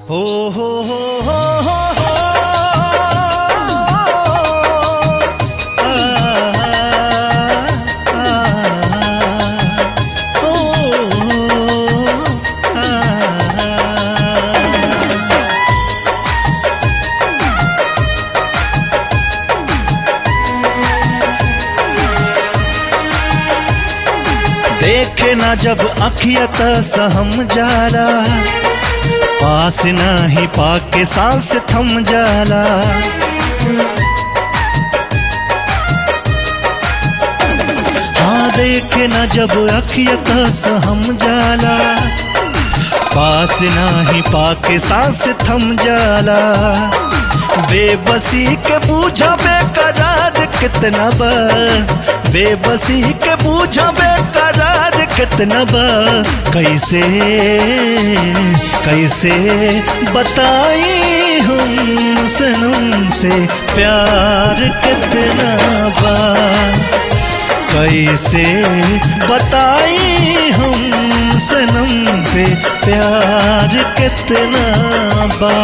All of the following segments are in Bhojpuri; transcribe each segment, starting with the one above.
हो हो हो हो हो हो आ, आ, ओ, आ, देखे ना जब अखियत सहम जाला, पास नाही पाके सांस थम जाला। हाँ देखे ना जब अखियत सहम जाला, पास नाही पाके सांस थम जाला। बेबसी के बूझा बेकरार कितना बा, बेबसी के बूझा बेकरार कितना बा। कैसे कैसे बताई हम सनम से प्यार कितना बा, कैसे बताई हम सनम से प्यार कितना बा।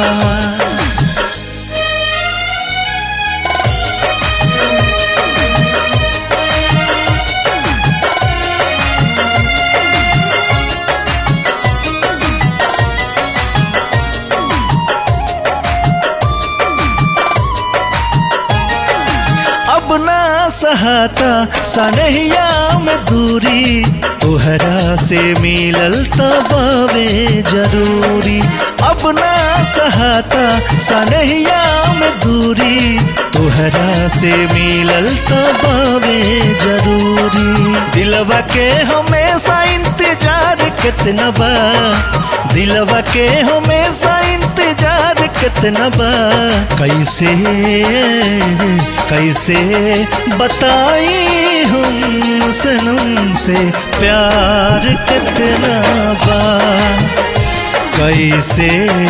अब ना सहाता सनहिया में दूरी, तुहरा से मिलल तबावे जरूरी। अब ना सहाता सनहिया में दूरी, तुहरा से मिलल तबावे जरूरी। दिलवा के हमेशा इंतजार कितना बा, दिलवा के हमेशा इंतजार कितना बा। कैसे कैसे बताई हम सनम से प्यार कितना बा, कैसे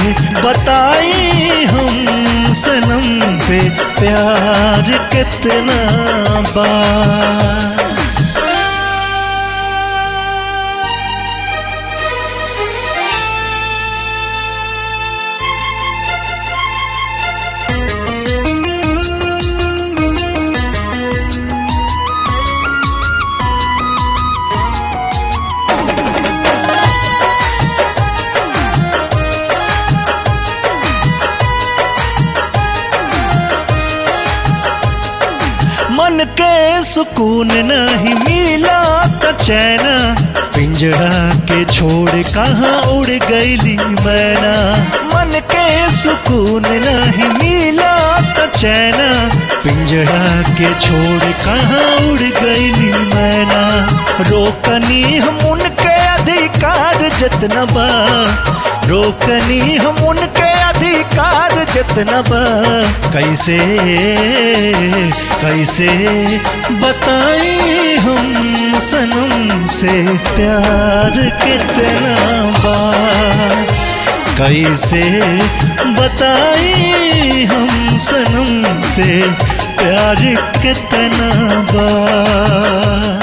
बताई हम सनम से प्यार कितना बा। मन के सुकून नहीं मिला त चैना, पिंजड़ा के छोड़ कहाँ उड़ गईली मैना। मन के सुकून नहीं मिला त चैना, पिंजड़ा के छोड़ कहाँ उड़ गईली मैना। रोकनी हम उनके अधिकार जितना बा, रोकनी हम उनके अधिकार जितना बा। कैसे कैसे बताई हम सनम से प्यार कितना बा, कैसे बताई हम सनम से प्यार कितना बा।